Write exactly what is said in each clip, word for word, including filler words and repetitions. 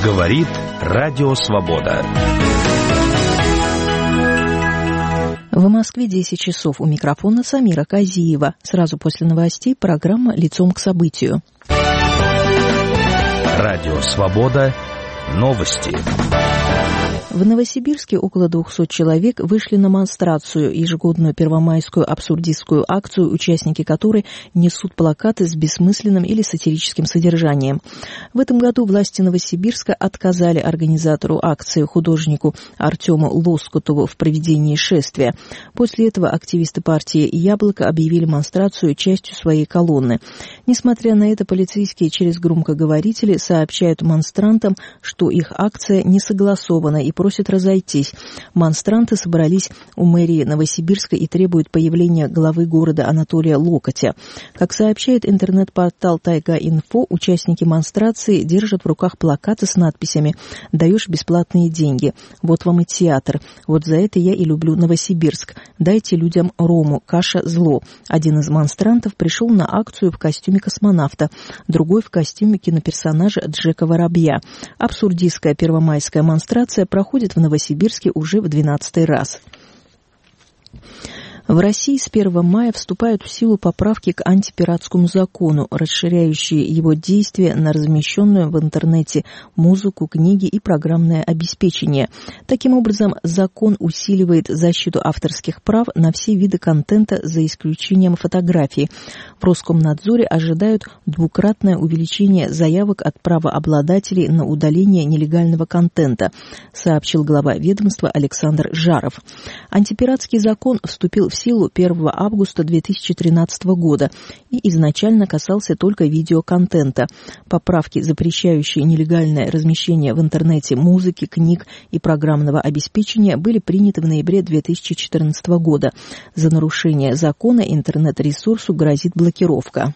Говорит Радио Свобода. В Москве десять часов. У микрофона Самира Казиева. Сразу после новостей программа «Лицом к событию». Радио Свобода. Новости. В Новосибирске около двухсот человек вышли на монстрацию, ежегодную первомайскую абсурдистскую акцию, участники которой несут плакаты с бессмысленным или сатирическим содержанием. В этом году власти Новосибирска отказали организатору акции, художнику Артему Лоскутову, в проведении шествия. После этого активисты партии «Яблоко» объявили монстрацию частью своей колонны. Несмотря на это, полицейские через громкоговорители сообщают монстрантам, что их акция не согласована и просят разойтись. Монстранты собрались у мэрии Новосибирска и требуют появления главы города Анатолия Локотя. Как сообщает интернет-портал Тайга.Инфо, участники монстрации держат в руках плакаты с надписями «Даешь бесплатные деньги», «Вот вам и театр», «Вот за это я и люблю Новосибирск», «Дайте людям рому», «Каша – зло». Один из монстрантов пришел на акцию в костюме космонавта, другой в костюме киноперсонажа Джека Воробья. Абсурдистская первомайская монстрация проходит в Новосибирске уже в двенадцатый раз. В России с первого мая вступают в силу поправки к антипиратскому закону, расширяющие его действие на размещенную в интернете музыку, книги и программное обеспечение. Таким образом, закон усиливает защиту авторских прав на все виды контента за исключением фотографий. В Роскомнадзоре ожидают двукратное увеличение заявок от правообладателей на удаление нелегального контента, сообщил глава ведомства Александр Жаров. Антипиратский закон вступил в силу первого августа две тысячи тринадцатого года и изначально касался только видеоконтента. Поправки, запрещающие нелегальное размещение в интернете музыки, книг и программного обеспечения, были приняты в ноябре две тысячи четырнадцатого года. За нарушение закона интернет-ресурсу грозит блокировка.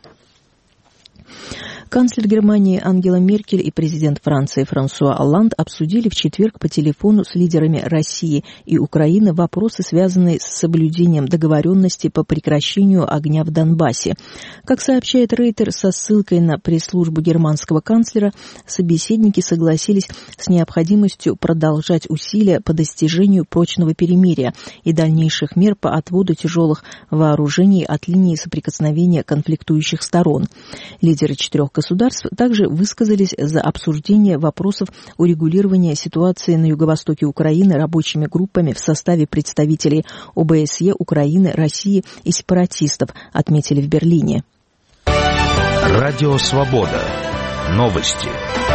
Канцлер Германии Ангела Меркель и президент Франции Франсуа Олланд обсудили в четверг по телефону с лидерами России и Украины вопросы, связанные с соблюдением договоренности по прекращению огня в Донбассе. Как сообщает Рейтер со ссылкой на пресс-службу германского канцлера, собеседники согласились с необходимостью продолжать усилия по достижению прочного перемирия и дальнейших мер по отводу тяжелых вооружений от линии соприкосновения конфликтующих сторон. Лидеры четырех государств также высказались за обсуждение вопросов урегулирования ситуации на юго-востоке Украины рабочими группами в составе представителей ОБСЕ, Украины, России и сепаратистов, отметили в Берлине. Радио Свобода. Новости.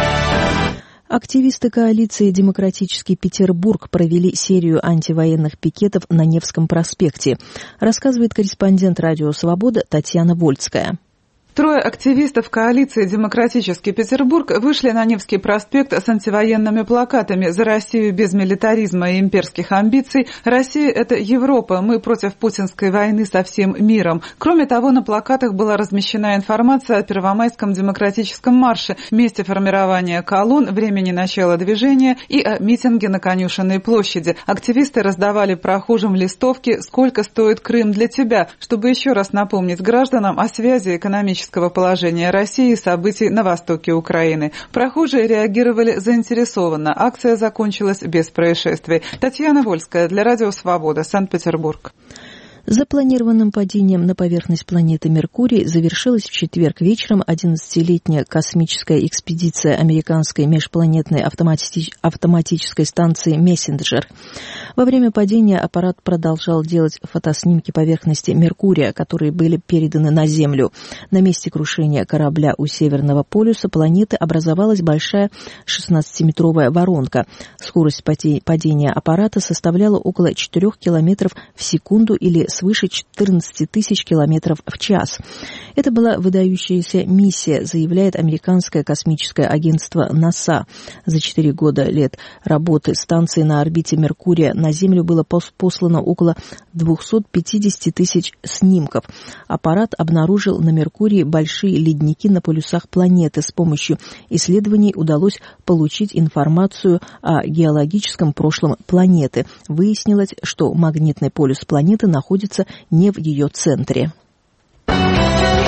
Активисты коалиции «Демократический Петербург» провели серию антивоенных пикетов на Невском проспекте, рассказывает корреспондент Радио Свобода Татьяна Вольская. Трое активистов коалиции «Демократический Петербург» вышли на Невский проспект с антивоенными плакатами «За Россию без милитаризма и имперских амбиций», «Россия – это Европа, мы против путинской войны со всем миром». Кроме того, на плакатах была размещена информация о Первомайском демократическом марше, месте формирования колонн, времени начала движения и о митинге на Конюшенной площади. Активисты раздавали прохожим листовки «Сколько стоит Крым для тебя?», чтобы еще раз напомнить гражданам о связи экономической положения России и событий на востоке Украины. Прохожие реагировали заинтересованно. Акция закончилась без происшествий. Татьяна Вольская для Радио Свобода, Санкт-Петербург. Запланированным падением на поверхность планеты Меркурий завершилась в четверг вечером одиннадцатилетняя космическая экспедиция американской межпланетной автомати- автоматической станции «Мессенджер». Во время падения аппарат продолжал делать фотоснимки поверхности Меркурия, которые были переданы на Землю. На месте крушения корабля у Северного полюса планеты образовалась большая шестнадцатиметровая воронка. Скорость падения аппарата составляла около четырёх километров в секунду или свыше четырнадцати тысяч километров в час. Это была выдающаяся миссия, заявляет американское космическое агентство НАСА. За четыре года лет работы станции на орбите Меркурия на Землю было послано около двухсот пятидесяти тысяч снимков. Аппарат обнаружил на Меркурии большие ледники на полюсах планеты. С помощью исследований удалось получить информацию о геологическом прошлом планеты. Выяснилось, что магнитный полюс планеты находится не в ее центре.